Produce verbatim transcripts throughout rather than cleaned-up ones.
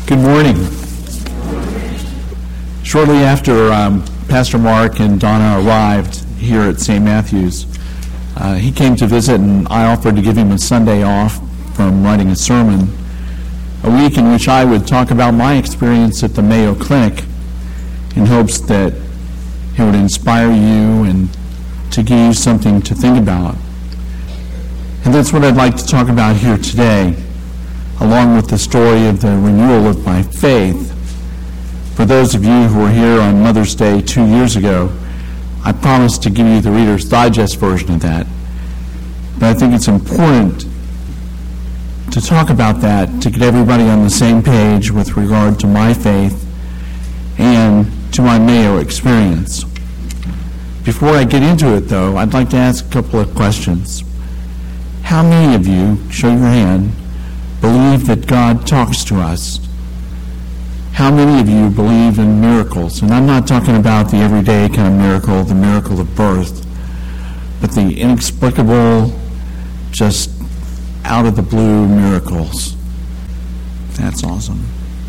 Good morning. Shortly after um, Pastor Mark and Donna arrived here at Saint Matthew's, uh, he came to visit, and I offered to give him a Sunday off from writing a sermon, a week in which I would talk about my experience at the Mayo Clinic in hopes that it would inspire you and to give you something to think about. And that's what I'd like to talk about here today, along with the story of the renewal of my faith. For those of you who were here on Mother's Day two years ago, I promised to give you the Reader's Digest version of that. But I think it's important to talk about that, to get everybody on the same page with regard to my faith and to my Mayo experience. Before I get into it, though, I'd like to ask a couple of questions. How many of you, show your hand, believe that God talks to us? How many of you believe in miracles? And I'm not talking about the everyday kind of miracle, the miracle of birth, but the inexplicable, just out of the blue miracles. That's awesome.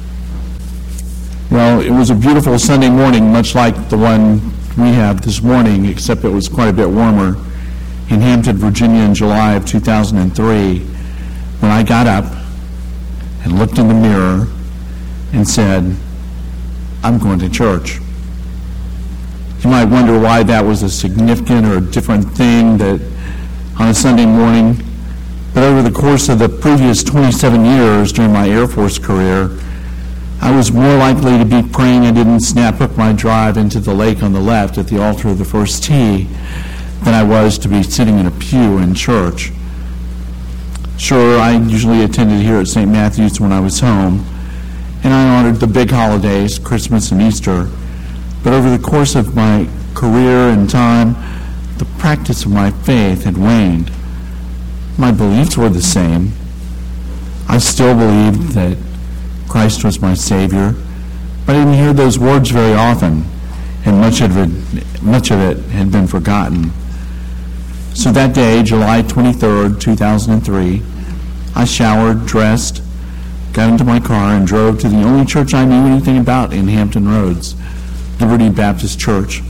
Well, it was a beautiful Sunday morning, much like the one we have this morning, except it was quite a bit warmer, in Hampton, Virginia in July of two thousand three, when I got up and looked in the mirror and said, I'm going to church. You might wonder why that was a significant or a different thing that on a Sunday morning, but over the course of the previous twenty-seven years during my Air Force career, I was more likely to be praying I didn't snap hook my drive into the lake on the left at the altar of the First Tee than I was to be sitting in a pew in church. Sure, I usually attended here at Saint Matthew's when I was home, and I honored the big holidays, Christmas and Easter. But over the course of my career and time, the practice of my faith had waned. My beliefs were the same. I still believed that Christ was my Savior, but I didn't hear those words very often, and much of it, much of it had been forgotten. So that day, July twenty-third, two thousand three, I showered, dressed, got into my car, and drove to the only church I knew anything about in Hampton Roads, Liberty Baptist Church.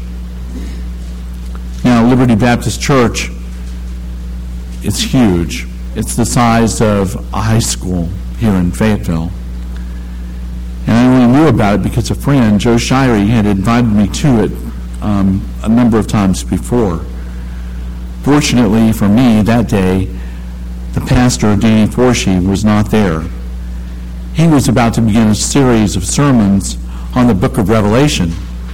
Now, Liberty Baptist Church is huge. It's the size of a high school here in Fayetteville. And I only knew about it because a friend, Joe Shirey, had invited me to it um, a number of times before. Fortunately for me, that day, the pastor, Danny Forshee, was not there. He was about to begin a series of sermons on the book of Revelation.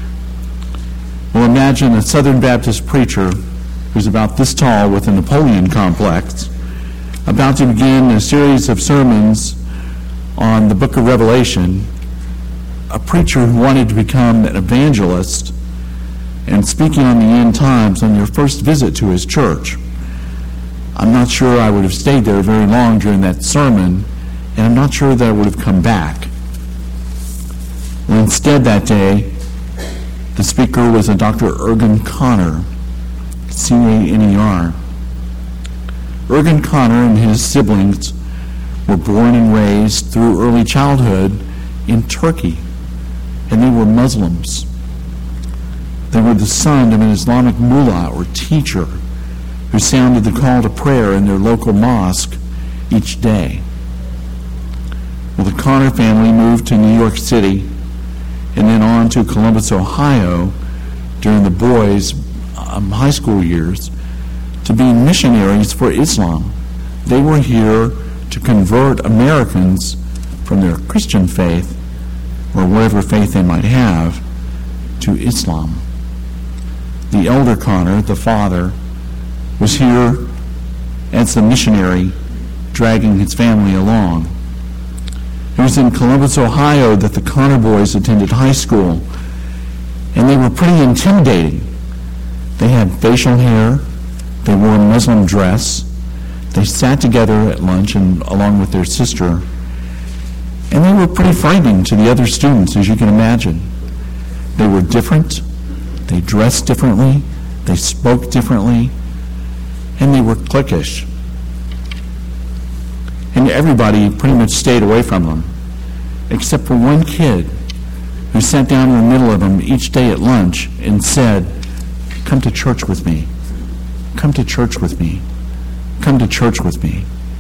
Well, imagine a Southern Baptist preacher who's about this tall with a Napoleon complex, about to begin a series of sermons on the book of Revelation, a preacher who wanted to become an evangelist and speaking on the end times on your first visit to his church. I'm not sure I would have stayed there very long during that sermon, and I'm not sure that I would have come back. Well, instead that day, the speaker was a Doctor Ergen Connor, C A N E R. Ergen Connor and his siblings were born and raised through early childhood in Turkey, and they were Muslims. They were the son of an Islamic mullah or teacher who sounded the call to prayer in their local mosque each day. Well, the Connor family moved to New York City and then on to Columbus, Ohio during the boys' um, high school years to be missionaries for Islam. They were here to convert Americans from their Christian faith, or whatever faith they might have, to Islam. The elder Connor, the father, was here as the missionary, dragging his family along. It was in Columbus, Ohio that the Connor boys attended high school, and they were pretty intimidating. They had facial hair, they wore a Muslim dress, they sat together at lunch and along with their sister, and they were pretty frightening to the other students, as you can imagine. They were different, they dressed differently, they spoke differently, and they were cliquish. And everybody pretty much stayed away from them. except for one kid who sat down in the middle of them each day at lunch and said, "Come to church with me. Come to church with me. Come to church with me."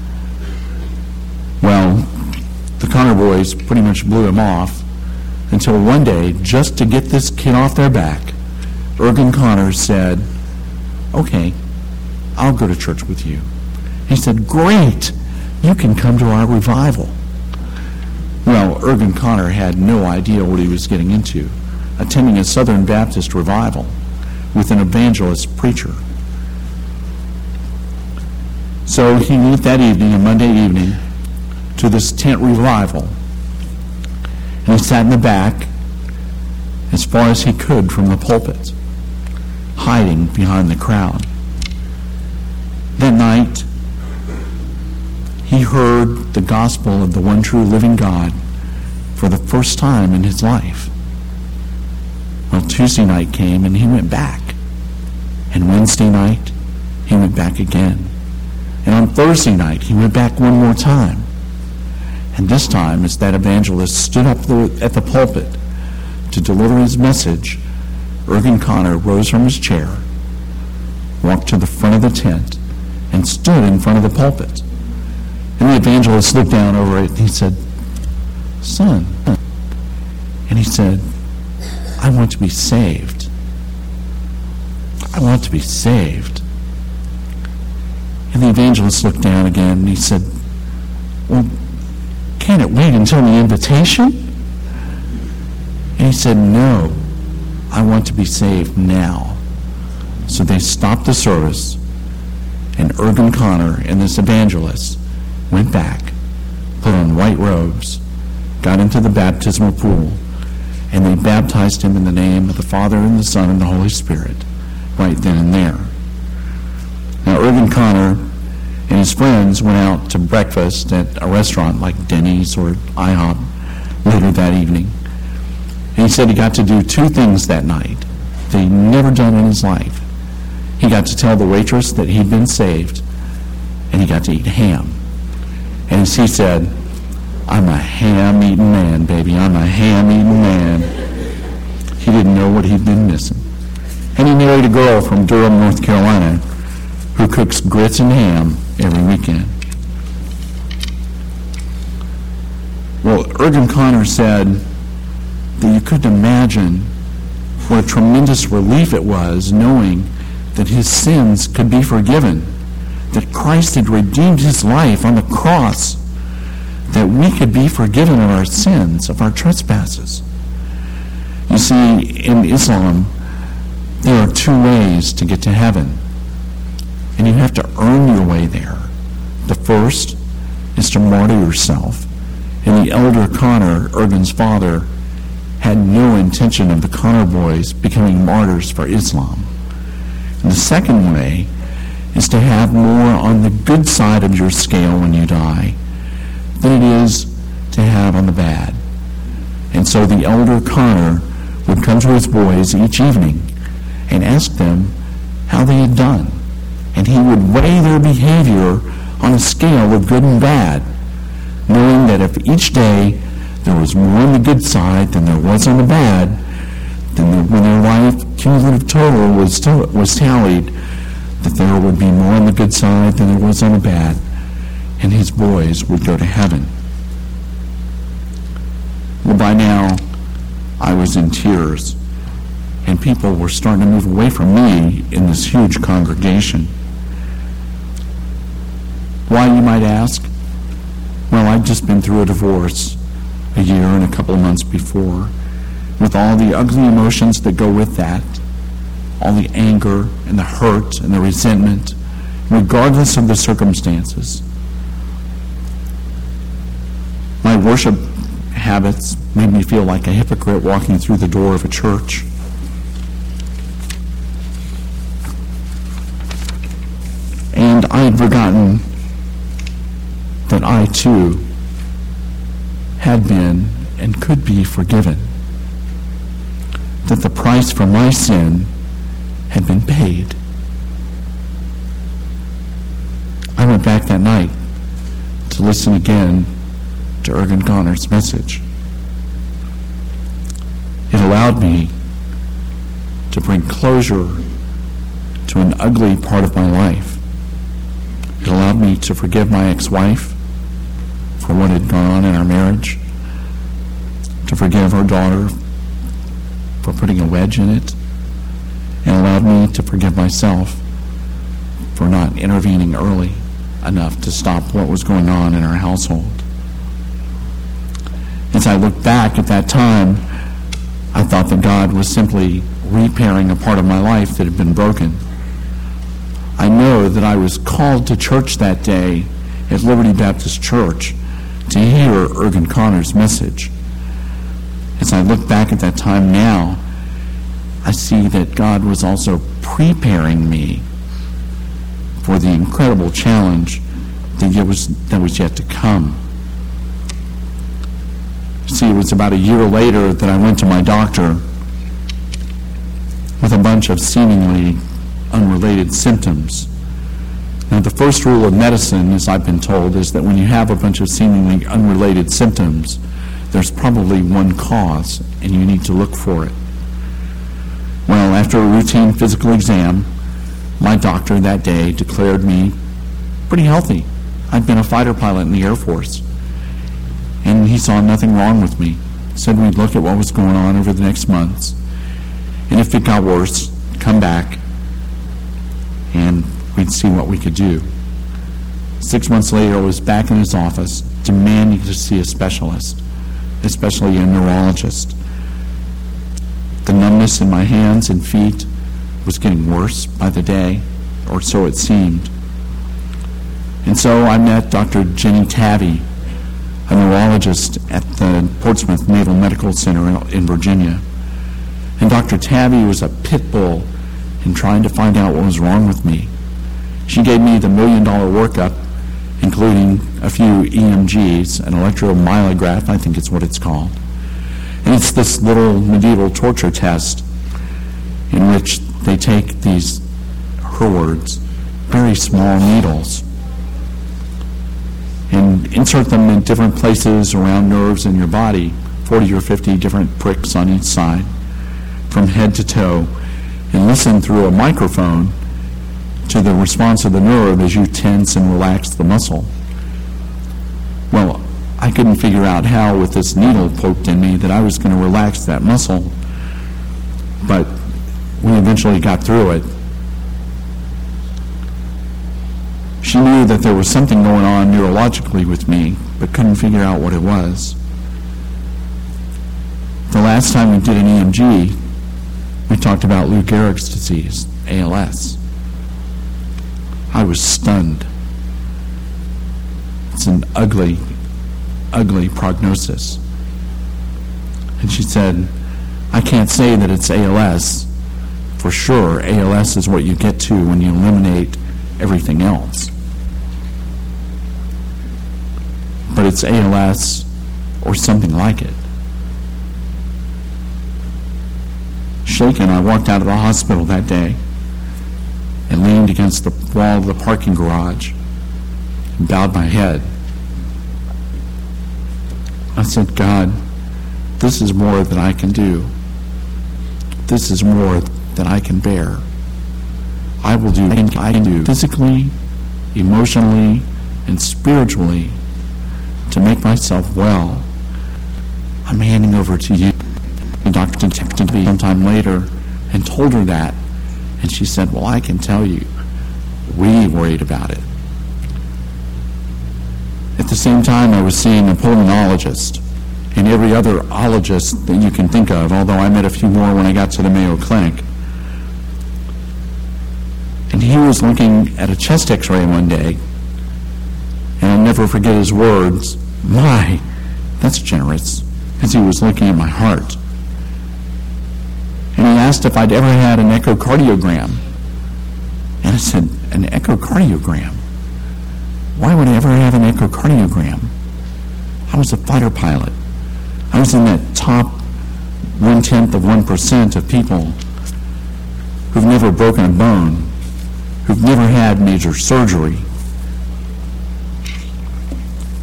Well, the Connor boys pretty much blew him off until one day, just to get this kid off their back, Ergen Connor said, "Okay, I'll go to church with you." He said, "Great, you can come to our revival." Well, Ergen Connor had no idea what he was getting into, attending a Southern Baptist revival with an evangelist preacher. So he went that evening, a Monday evening, to this tent revival. And he sat in the back as far as he could from the pulpit, hiding behind the crowd. That night, he heard the gospel of the one true living God for the first time in his life. Well, Tuesday night came and he went back. And Wednesday night, he went back again. And on Thursday night, he went back one more time. And this time, as that evangelist stood up the, at the pulpit to deliver his message, Ergen Connor rose from his chair, walked to the front of the tent, and stood in front of the pulpit. And the evangelist looked down over it and he said, "Son," and he said, "I want to be saved. I want to be saved." And the evangelist looked down again and he said, "Well, can't it wait until the invitation?" And he said, "No, I want to be saved now." So they stopped the service, and Ergen Connor and this evangelist went back, put on white robes, got into the baptismal pool, and they baptized him in the name of the Father and the Son and the Holy Spirit right then and there. Now, Ergen Connor and his friends went out to breakfast at a restaurant like Denny's or IHOP later that evening. And he said he got to do two things that night that he'd never done in his life. He got to tell the waitress that he'd been saved, and he got to eat ham. And as he said, "I'm a ham-eating man, baby. I'm a ham-eating man." He didn't know what he'd been missing. And he married a girl from Durham, North Carolina, who cooks grits and ham every weekend. Well, Ergen Connor said that you couldn't imagine what a tremendous relief it was knowing that his sins could be forgiven, that Christ had redeemed his life on the cross, that we could be forgiven of our sins, of our trespasses. You see, in Islam, there are two ways to get to heaven, and you have to earn your way there. The first is to martyr yourself, and the elder Connor, Ergen's father, had no intention of the Connor boys becoming martyrs for Islam. And the second way is to have more on the good side of your scale when you die than it is to have on the bad. And so the elder Connor would come to his boys each evening and ask them how they had done. And he would weigh their behavior on a scale of good and bad, knowing that if each day there was more on the good side than there was on the bad, then the, when their life cumulative total was, to, was tallied, that there would be more on the good side than there was on the bad, and his boys would go to heaven. Well, by now, I was in tears, and people were starting to move away from me in this huge congregation. Why, you might ask? Well, I'd just been through a divorce a year and a couple of months before, with all the ugly emotions that go with that, all the anger and the hurt and the resentment, regardless of the circumstances. My worship habits made me feel like a hypocrite walking through the door of a church. And I had forgotten that I too had been and could be forgiven, that the price for my sin had been paid. I went back that night to listen again to Ergen Connor's message. allowed me to bring closure to an ugly part of my life. It allowed me to forgive my ex-wife for what had gone on in our marriage, to forgive our daughter for putting a wedge in it, and allowed me to forgive myself for not intervening early enough to stop what was going on in our household. As I look back at that time, I thought that God was simply repairing a part of my life that had been broken. I know that I was called to church that day at Liberty Baptist Church to hear Ergen Connor's message. As I look back at that time now, I see that God was also preparing me for the incredible challenge that was, that was yet to come. See, it was about a year later that I went to my doctor with a bunch of seemingly unrelated symptoms. Now, the first rule of medicine, as I've been told, is that when you have a bunch of seemingly unrelated symptoms, there's probably one cause, and you need to look for it. Well, after a routine physical exam, my doctor that day declared me pretty healthy. I'd been a fighter pilot in the Air Force, and he saw nothing wrong with me. Said we'd look at what was going on over the next months, and if it got worse, come back, and we'd see what we could do. Six months later, I was back in his office, demanding to see a specialist, especially a neurologist. The numbness in my hands and feet was getting worse by the day, or so it seemed. And so I met Doctor Jenny Tabby, a neurologist at the Portsmouth Naval Medical Center in Virginia. And Doctor Tabby was a pit bull in trying to find out what was wrong with me. She gave me the million-dollar workup, including a few E M Gs, an electromyograph, I think it's what it's called. And it's this little medieval torture test in which they take these, her words, very small needles and insert them in different places around nerves in your body, forty or fifty different pricks on each side, from head to toe, and listen through a microphone to the response of the nerve as you tense and relax the muscle. Well, I couldn't figure out how, with this needle poked in me, that I was going to relax that muscle, but we eventually got through it. She knew that there was something going on neurologically with me, but couldn't figure out what it was. The last time we did an E M G, we talked about Lou Gehrig's disease, A L S. I was stunned. It's an ugly, ugly prognosis. And she said, I can't say that it's A L S. For sure, A L S is what you get to when you eliminate everything else. But it's A L S or something like it. Shaken, I walked out of the hospital that day and leaned against the wall of the parking garage and bowed my head. I said, God, this is more than I can do. This is more than I can bear. I will do anything I can do physically, emotionally, and spiritually to make myself well. I'm handing over to you. And Doctor texted me sometime later and told her that. And she said, well, I can tell you, we worried about it. At the same time, I was seeing a pulmonologist and every other ologist that you can think of, although I met a few more when I got to the Mayo Clinic. And he was looking at a chest x-ray one day, and I'll never forget his words, my, that's generous, as he was looking at my heart. And he asked if I'd ever had an echocardiogram. And I said, an echocardiogram? Why would I ever have an echocardiogram? I was a fighter pilot. I was in that top one-tenth of one percent of people who've never broken a bone, who've never had major surgery.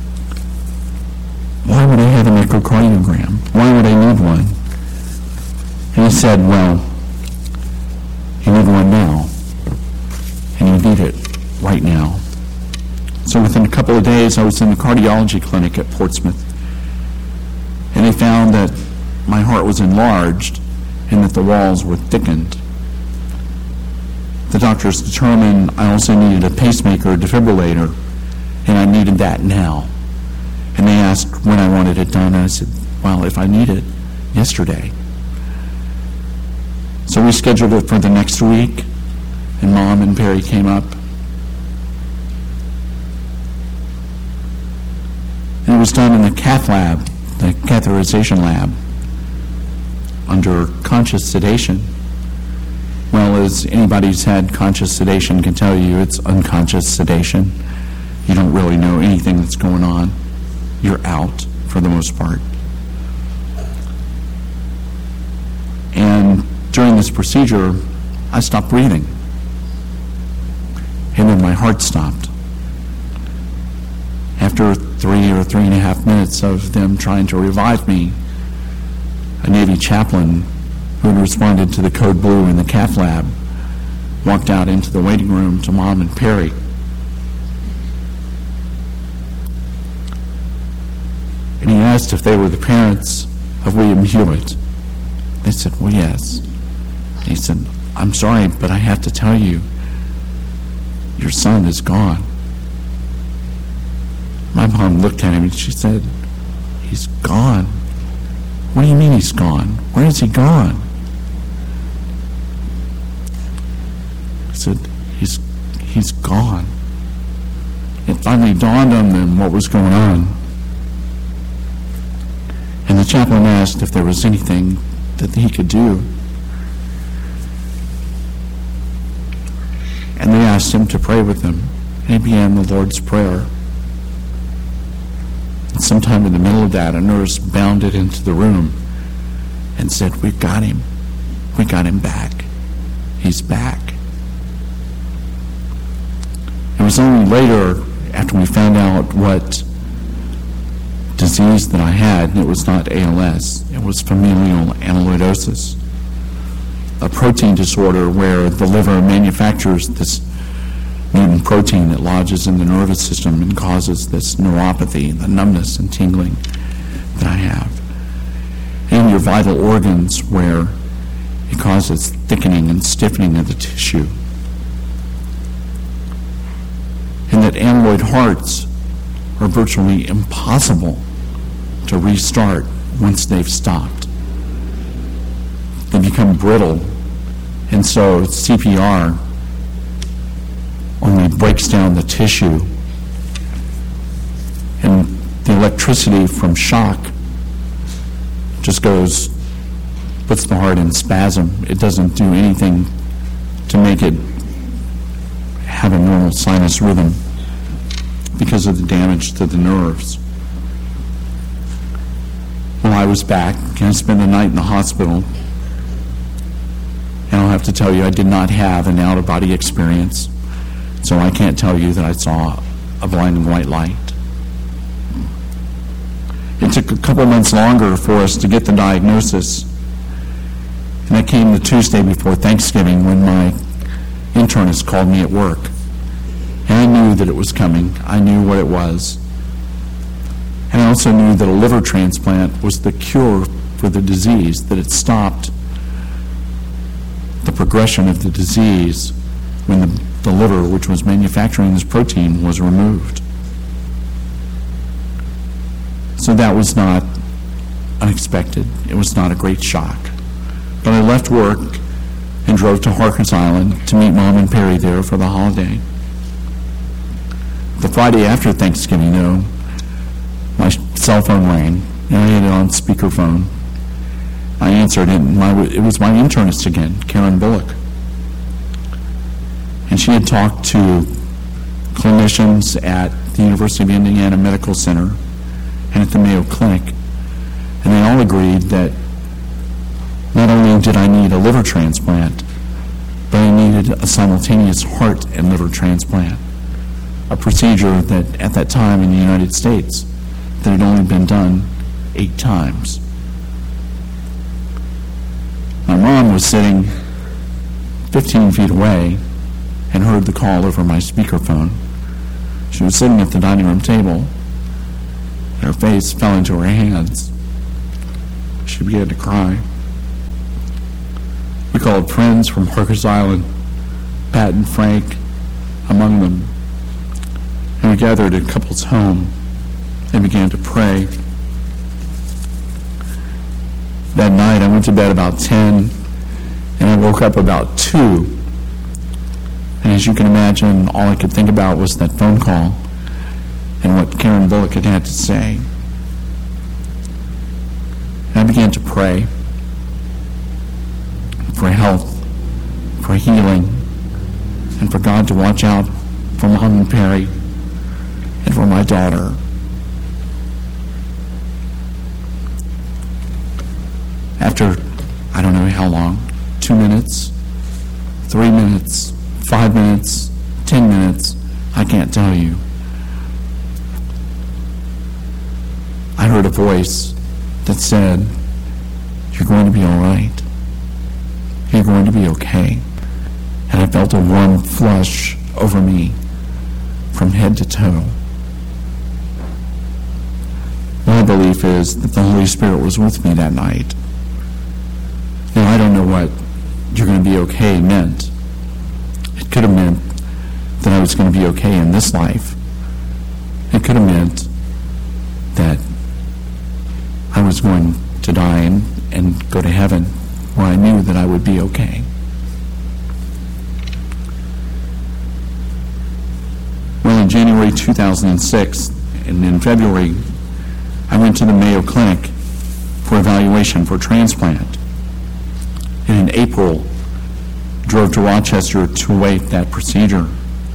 Why would I have an echocardiogram? Why would I need one? said, well, you need one now, and you need it right now. So within a couple of days, I was in the cardiology clinic at Portsmouth, and they found that my heart was enlarged and that the walls were thickened. The doctors determined I also needed a pacemaker, a defibrillator, and I needed that now. And they asked when I wanted it done, and I said, well, if I need it, yesterday. So we scheduled it for the next week, and Mom and Perry came up. And it was done in the cath lab, the catheterization lab, under conscious sedation. Well, as anybody who's had conscious sedation can tell you, it's unconscious sedation. You don't really know anything that's going on. You're out for the most part. And during this procedure, I stopped breathing. And then my heart stopped. After three or three and a half minutes of them trying to revive me, a Navy chaplain who had responded to the code blue in the cath lab walked out into the waiting room to Mom and Perry. And he asked if they were the parents of William Hewitt. They said, well, yes. And he said, I'm sorry, but I have to tell you, your son is gone. My mom looked at him and she said, he's gone. What do you mean he's gone? Where is he gone? I said, he's he's gone. It finally dawned on them what was going on. And the chaplain asked if there was anything that he could do. And they asked him to pray with them. And he began the Lord's Prayer. And sometime in the middle of that, a nurse bounded into the room and said, we've got him. We got him back. He's back. It was only later, after we found out what disease that I had, and it was not A L S, it was familial amyloidosis, a protein disorder where the liver manufactures this mutant protein that lodges in the nervous system and causes this neuropathy, the numbness and tingling that I have. And your vital organs where it causes thickening and stiffening of the tissue. And that amyloid hearts are virtually impossible to restart once they've stopped. They become brittle, and so C P R only breaks down the tissue, and the electricity from shock just goes, puts the heart in spasm. It doesn't do anything to make it have a normal sinus rhythm because of the damage to the nerves. Well, I was back, and I spent the night in the hospital, and I'll have to tell you, I did not have an out-of-body experience. So I can't tell you that I saw a blinding white light. It took a couple months longer for us to get the diagnosis. And that came the Tuesday before Thanksgiving when my internist called me at work. And I knew that it was coming. I knew what it was. And I also knew that a liver transplant was the cure for the disease, that it stopped the progression of the disease when the, the liver, which was manufacturing this protein, was removed. So that was not unexpected. It was not a great shock. But I left work and drove to Harkers Island to meet Mom and Perry there for the holiday. The Friday after Thanksgiving, though, my cell phone rang, and I had it on speakerphone. I answered it, and my, it was my internist again, Karen Bullock. And she had talked to clinicians at the University of Indiana Medical Center and at the Mayo Clinic, and they all agreed that not only did I need a liver transplant, but I needed a simultaneous heart and liver transplant, a procedure that at that time in the United States that had only been done eight times. My was sitting fifteen feet away and heard the call over my speakerphone. She was sitting at the dining room table, and her face fell into her hands. She began to cry. We called friends from Harkers Island, Pat and Frank among them, and we gathered at couple's home and began to pray. That night I went to bed about ten, and I woke up about two. And as you can imagine, all I could think about was that phone call and what Karen Bullock had had to say. And I began to pray for health, for healing, and for God to watch out for Mom and Perry and for my daughter. After, I don't know how long, two minutes, three minutes, five minutes, ten minutes, I can't tell you, I heard a voice that said, "You're going to be all right. You're going to be okay." And I felt a warm flush over me from head to toe. My belief is that the Holy Spirit was with me that night. Now, I don't know what "you're going to be okay" meant. It could have meant that I was going to be okay in this life. It could have meant that I was going to die and, and go to heaven, where I knew that I would be okay. Well, in January two thousand six, and in February, I went to the Mayo Clinic for evaluation for transplant. And in April, drove to Rochester to await that procedure.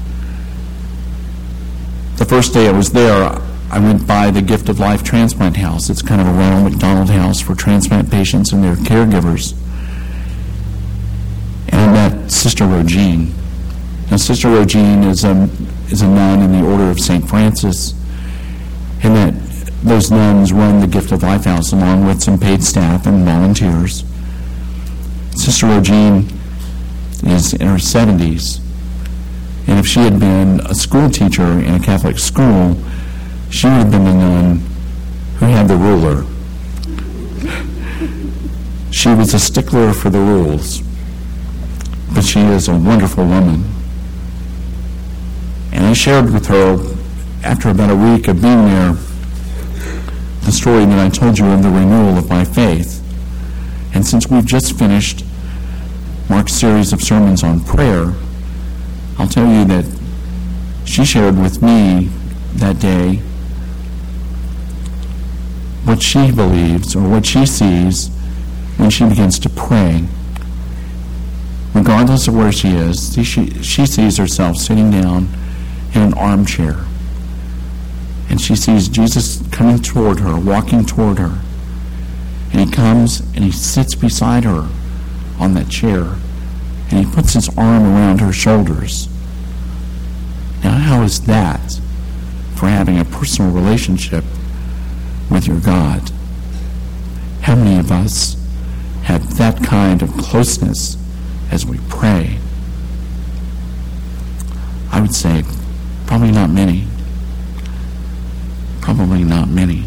The first day I was there, I went by the Gift of Life Transplant House. It's kind of a Ronald McDonald house for transplant patients and their caregivers. And I met Sister Rogine. Now, Sister Rogine is a, is a nun in the Order of Saint Francis, and that those nuns run the Gift of Life House along with some paid staff and volunteers. Sister Rogine is in her seventies, and if she had been a school teacher in a Catholic school, she would have been the nun who had the ruler. She was a stickler for the rules, but she is a wonderful woman. And I shared with her, after about a week of being there, the story that I told you of the renewal of my faith. And since we've just finished Mark's series of sermons on prayer, I'll tell you that she shared with me that day what she believes or what she sees when she begins to pray. Regardless of where she is, she, she sees herself sitting down in an armchair. And she sees Jesus coming toward her, walking toward her. And he comes and he sits beside her on that chair, and he puts his arm around her shoulders. Now, how is that for having a personal relationship with your God? How many of us have that kind of closeness as we pray? I would say probably not many. Probably not many.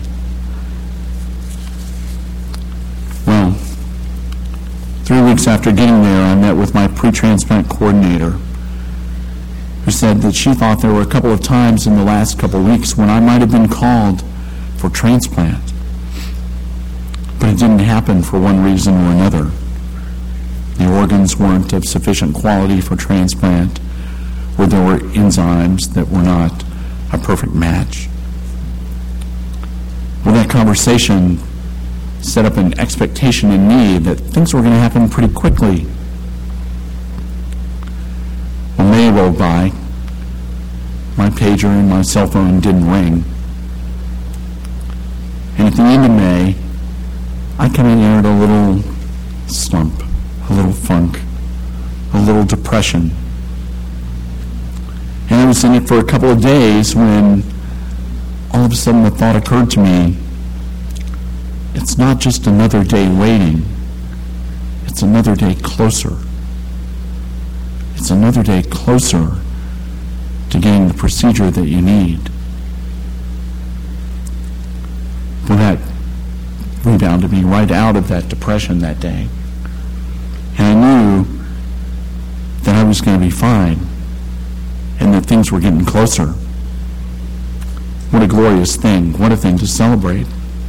Well, three weeks after getting there, I met with my pre-transplant coordinator, who said that she thought there were a couple of times in the last couple of weeks when I might have been called for transplant. But it didn't happen for one reason or another. The organs weren't of sufficient quality for transplant, or there were enzymes that were not a perfect match. Well, that conversation set up an expectation in me that things were going to happen pretty quickly. Well, May rolled by. My pager and my cell phone didn't ring. And at the end of May, I kind of entered a little slump, a little funk, a little depression. And I was in it for a couple of days when all of a sudden the thought occurred to me, it's not just another day waiting. it's another day closer. It's another day closer to getting the procedure that you need. For that rebounded me right out of that depression that day. And I knew that I was going to be fine and that things were getting closer. What a glorious thing. What a thing to celebrate.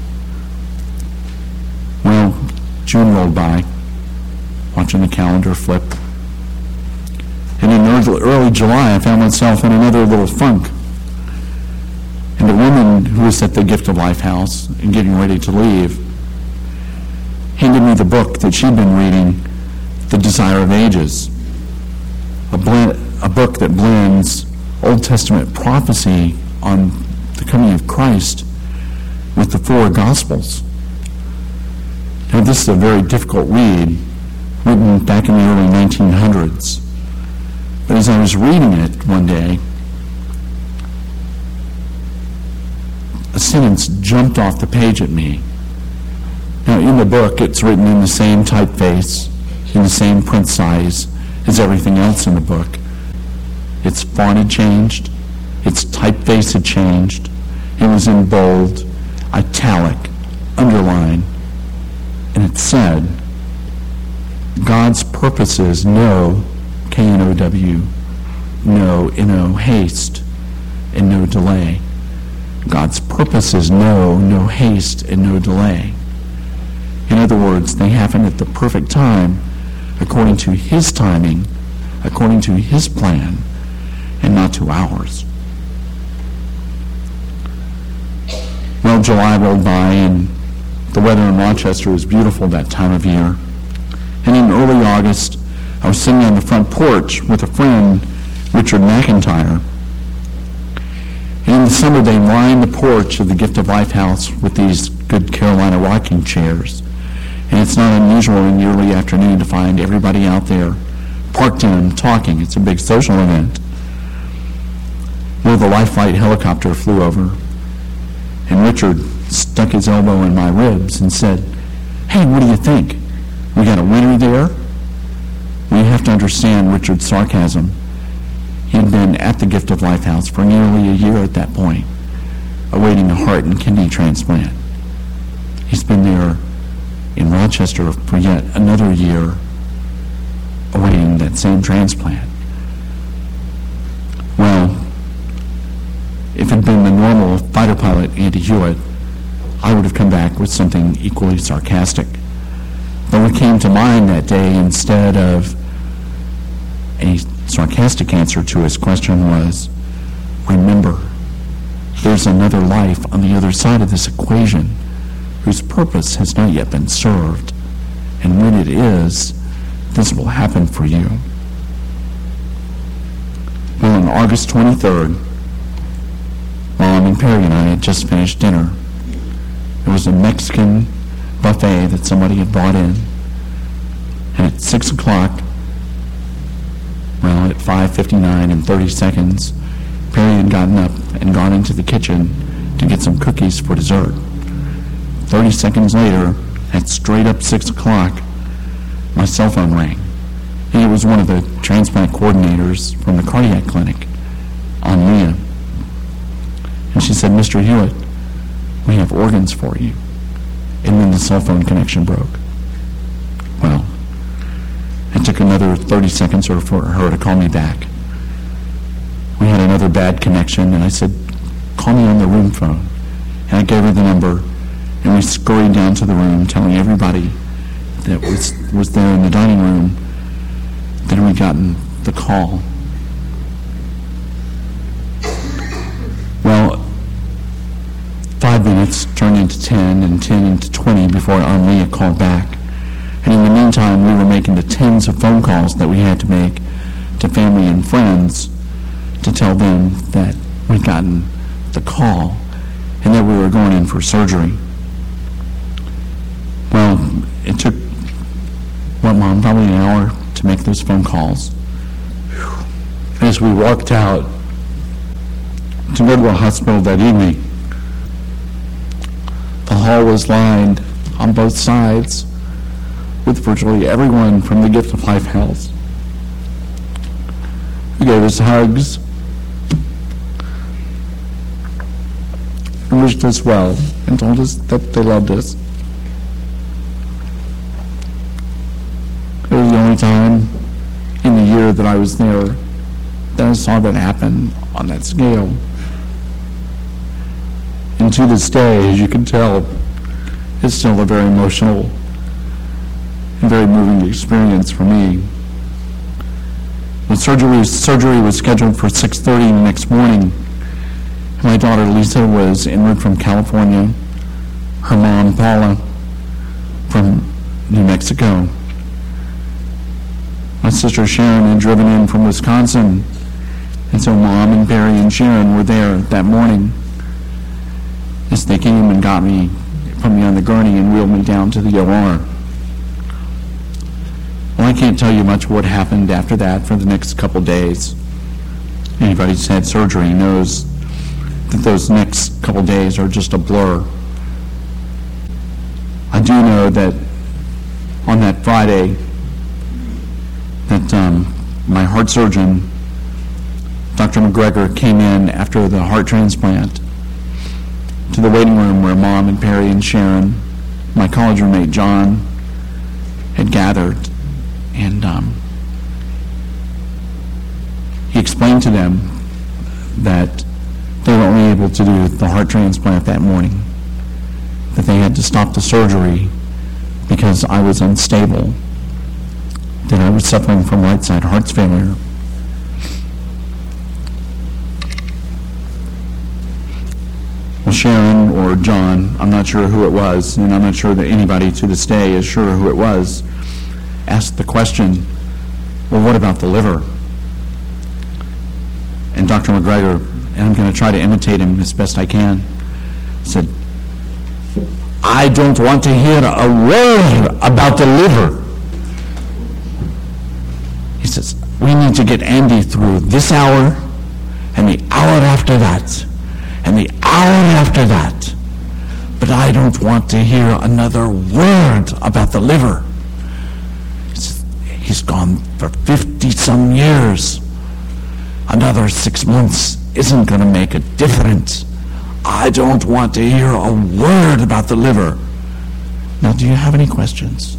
Well, June rolled by, watching the calendar flip. And in early, early July, I found myself in another little funk. And the woman who was at the Gift of Life house and getting ready to leave handed me the book that she'd been reading, The Desire of Ages, a, blend, a book that blends Old Testament prophecy on the coming of Christ with the four Gospels. Now, this is a very difficult read, written back in the early nineteen hundreds. But as I was reading it one day, a sentence jumped off the page at me. Now, in the book, it's written in the same typeface, in the same print size as everything else in the book. Its font had changed. Its typeface had changed. It was in bold, italic, underline, and it said, God's purposes know, K N O W, no, N O, haste, and no delay. God's purposes know, no haste, and no delay. In other words, they happen at the perfect time, according to His timing, according to His plan, and not to ours. Well, July rolled by, and the weather in Rochester was beautiful that time of year. And in early August, I was sitting on the front porch with a friend, Richard McIntyre. And in the summer, they lined the porch of the Gift of Life house with these good Carolina rocking chairs. And it's not unusual in the early afternoon to find everybody out there parked in, talking. It's a big social event. Well, the Life Flight helicopter flew over, and Richard stuck his elbow in my ribs and said, "Hey, what do you think? We got a winner there?" We have to understand Richard's sarcasm. He had been at the Gift of Life house for nearly a year at that point, awaiting a heart and kidney transplant. He's been there in Rochester for yet another year, awaiting that same transplant. Well, if it had been the normal fighter pilot Andy Hewitt, I would have come back with something equally sarcastic. But what came to mind that day, instead of a sarcastic answer to his question, was, remember, there's another life on the other side of this equation whose purpose has not yet been served. And when it is, this will happen for you. Well, on August twenty-third, Mom and Perry and I had just finished dinner. It was a Mexican buffet that somebody had brought in. And at six o'clock, well, at five fifty-nine and thirty seconds, Perry had gotten up and gone into the kitchen to get some cookies for dessert. Thirty seconds later, at straight up six o'clock, my cell phone rang. And it was one of the transplant coordinators from the cardiac clinic, Anlia. And she said, "Mister Hewitt, we have organs for you." And then the cell phone connection broke. Well, it took another thirty seconds for her to call me back. We had another bad connection, and I said, "Call me on the room phone." And I gave her the number, and we scurried down to the room, telling everybody that was, was there in the dining room that we'd gotten the call. Well, five minutes turned into ten, and ten into twenty before Anlia called back. And in the meantime, we were making the tens of phone calls that we had to make to family and friends to tell them that we'd gotten the call and that we were going in for surgery. Well, it took, what, Mom, probably an hour to make those phone calls. As we walked out to go to a hospital that evening, the hall was lined on both sides with virtually everyone from the Gift of Life House, who gave us hugs and wished us well and told us that they loved us. It was the only time in the year that I was there that I saw that happen on that scale. And to this day, as you can tell, it's still a very emotional and very moving experience for me. The surgery, surgery was scheduled for six thirty the next morning. My daughter Lisa was en route from California, her mom Paula from New Mexico. My sister Sharon had driven in from Wisconsin, and so Mom and Barry and Sharon were there that morning as they came and got me, put me on the gurney and wheeled me down to the O R. Well, I can't tell you much what happened after that for the next couple days. Anybody who's had surgery knows that those next couple days are just a blur. I do know that on that Friday, that um, my heart surgeon, Doctor McGregor, came in after the heart transplant to the waiting room where Mom and Perry and Sharon, my college roommate John, had gathered, and um, he explained to them that they were only able to do the heart transplant that morning, that they had to stop the surgery because I was unstable, that I was suffering from right-side heart failure. Well, Sharon or John, I'm not sure who it was, and I'm not sure that anybody to this day is sure who it was, asked the question, well, what about the liver? And Doctor McGregor, and I'm going to try to imitate him as best I can, said, I don't want to hear a word about the liver. He says, we need to get Andy through this hour and the hour after that and the hour after that. But I don't want to hear another word about the liver. He says, he's gone for fifty-some years. Another six months isn't going to make a difference. I don't want to hear a word about the liver. Now, do you have any questions?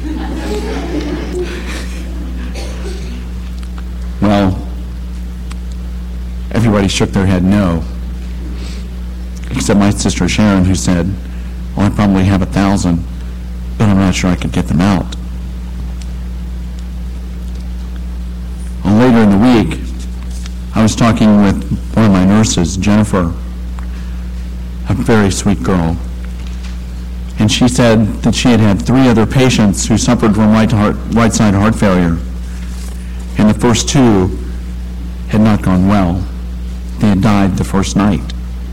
Well, everybody shook their head no, except my sister Sharon, who said, well, I probably have a thousand, but I'm not sure I could get them out. Well, later in the week, I was talking with one of my nurses, Jennifer, a very sweet girl, and she said that she had had three other patients who suffered from right, heart, right side heart failure, and the first two had not gone well. They had died the first night.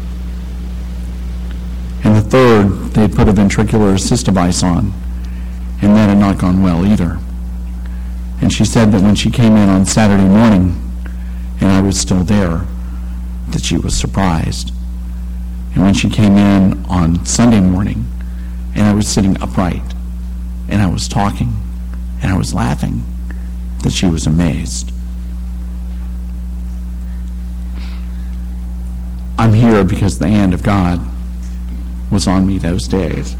And the third, they had put a ventricular assist device on, and that had not gone well either. And she said that when she came in on Saturday morning, and I was still there, that she was surprised. And when she came in on Sunday morning, and I was sitting upright, and I was talking, and I was laughing, that she was amazed. I'm here because the hand of God was on me those days.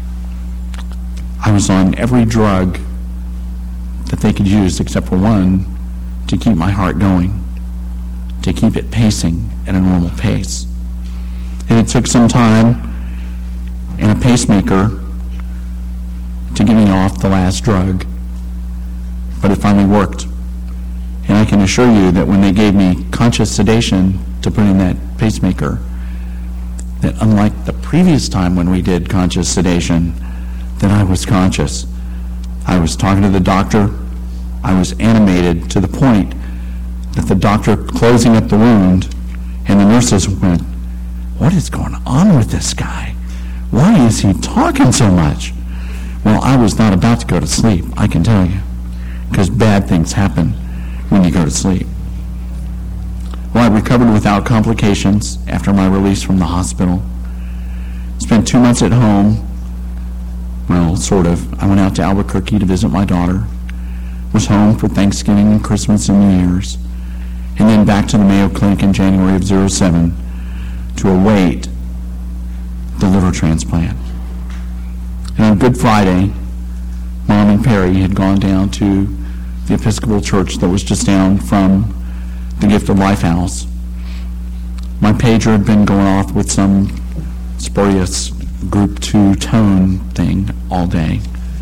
I was on every drug that they could use except for one to keep my heart going, to keep it pacing at a normal pace. And it took some time and a pacemaker to get me off the last drug, but it finally worked. And I can assure you that when they gave me conscious sedation to put in that pacemaker, that unlike the previous time when we did conscious sedation, that I was conscious. I was talking to the doctor. I was animated to the point that the doctor closing up the wound, and the nurses went, what is going on with this guy? Why is he talking so much? Well, I was not about to go to sleep, I can tell you, because bad things happen when you go to sleep. Well, I recovered without complications after my release from the hospital. Spent two months at home, Well, sort of. I went out to Albuquerque to visit my daughter, was home for Thanksgiving and Christmas and New Year's, and then back to the Mayo Clinic in January of oh seven to await the liver transplant. And on Good Friday, Mom and Perry had gone down to the Episcopal Church that was just down from the Gift of Life house. My pager had been going off with some spurious group two tone thing all day.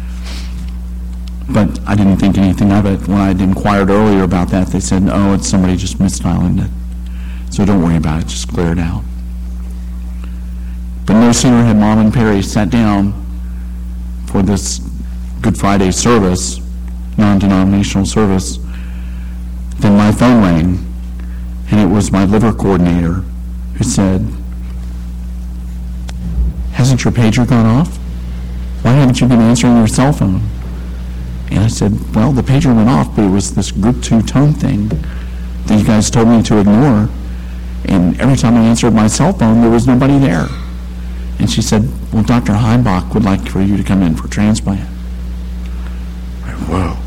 But I didn't think anything of it. When I'd inquired earlier about that, they said, oh, it's somebody just misdialing it. So don't worry about it, just clear it out. But no sooner had Mom and Perry sat down for this Good Friday service, non-denominational service, then my phone rang, and it was my liver coordinator who said, hasn't your pager gone off? Why haven't you been answering your cell phone? And I said, well, the pager went off, but it was this group two tone thing that you guys told me to ignore, and every time I answered my cell phone, there was nobody there. And she said, well, Doctor Heimbach would like for you to come in for transplant. I went, whoa.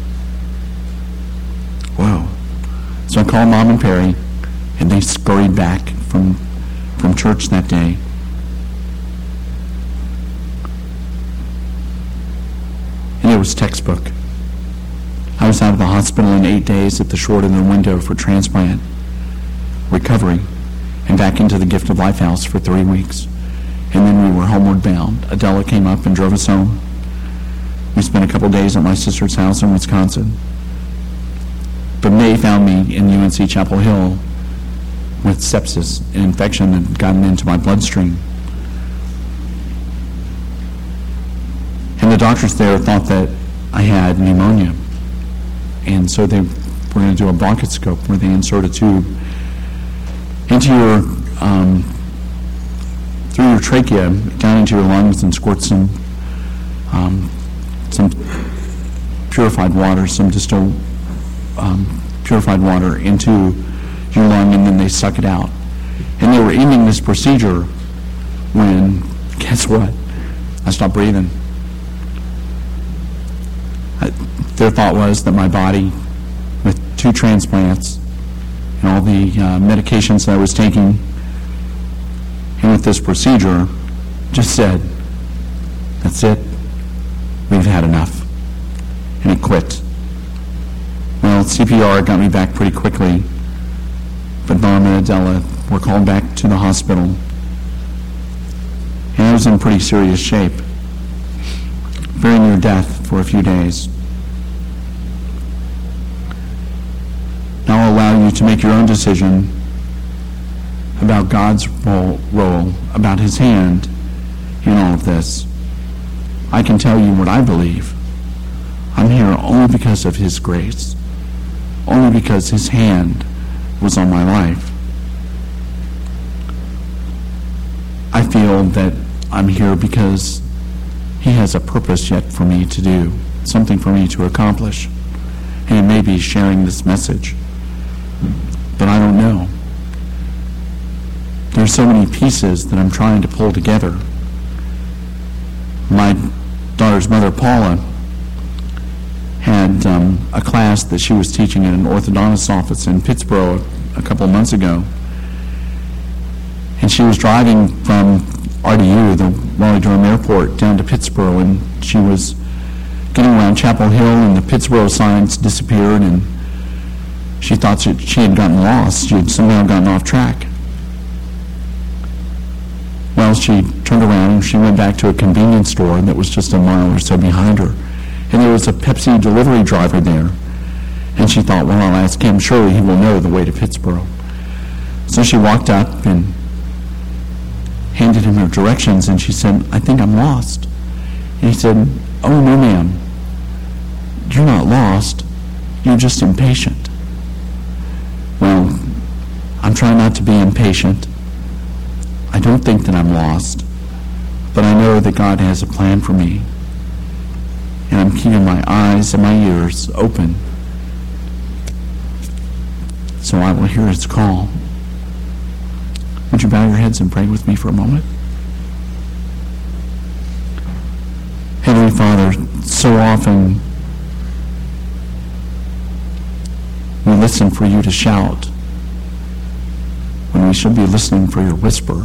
Whoa. So I called Mom and Perry, and they scurried back from, from church that day. And it was textbook. I was out of the hospital in eight days at the short of the window for transplant, recovery, and back into the Gift of Life house for three weeks. And then we were homeward bound. Adela came up and drove us home. We spent a couple days at my sister's house in Wisconsin. But May found me in U N C Chapel Hill with sepsis, an infection that had gotten into my bloodstream. And the doctors there thought that I had pneumonia. And so they were going to do a bronchoscope where they insert a tube into your, um, through your trachea, down into your lungs, and squirt some, um, some purified water, some distilled um, purified water into your lung, and then they suck it out. And they were ending this procedure when, guess what? I stopped breathing. I, their thought was that my body, with two transplants and all the uh, medications that I was taking, and with this procedure, just said, that's it, we've had enough. And it quit. Well, C P R got me back pretty quickly, but Mom and Adela were called back to the hospital, and I was in pretty serious shape, very near death for a few days. Now I'll allow you to make your own decision about God's role, role, about His hand in all of this. I can tell you what I believe. I'm here only because of His grace, only because His hand was on my life. I feel that I'm here because He has a purpose yet for me to do, something for me to accomplish, and it may be sharing this message, but I don't know. There's so many pieces that I'm trying to pull together. My daughter's mother, Paula, had um, a class that she was teaching in an orthodontist's office in Pittsburgh a couple of months ago. And she was driving from R D U, the Raleigh-Durham Airport, down to Pittsburgh, and she was getting around Chapel Hill, and the Pittsburgh signs disappeared, and she thought that she had gotten lost. She had somehow gotten off track. Well, she turned around and she went back to a convenience store that was just a mile or so behind her. And there was a Pepsi delivery driver there. And she thought, well, I'll ask him. Surely he will know the way to Pittsburgh. So she walked up and handed him her directions, and she said, I think I'm lost. And he said, oh, no, ma'am. You're not lost. You're just impatient. Well, I'm trying not to be impatient. I don't think that I'm lost, but I know that God has a plan for me, and I'm keeping my eyes and my ears open so I will hear His call. Would you bow your heads and pray with me for a moment? Heavenly So often we listen for you to shout when we should be listening for your whisper.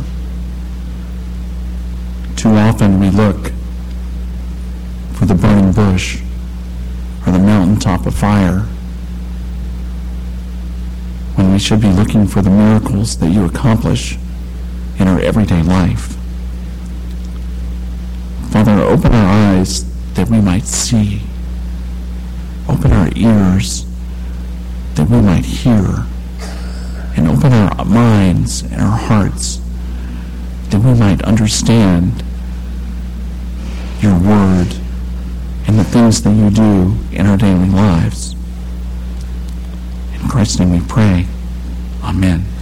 Too often we look for the burning bush or the mountaintop of fire when we should be looking for the miracles that you accomplish in our everyday life. Father, open our eyes that we might see. Open our ears that we might hear. And open our minds and our hearts that we might understand your word and the things that you do in our daily lives. In Christ's name we pray. Amen.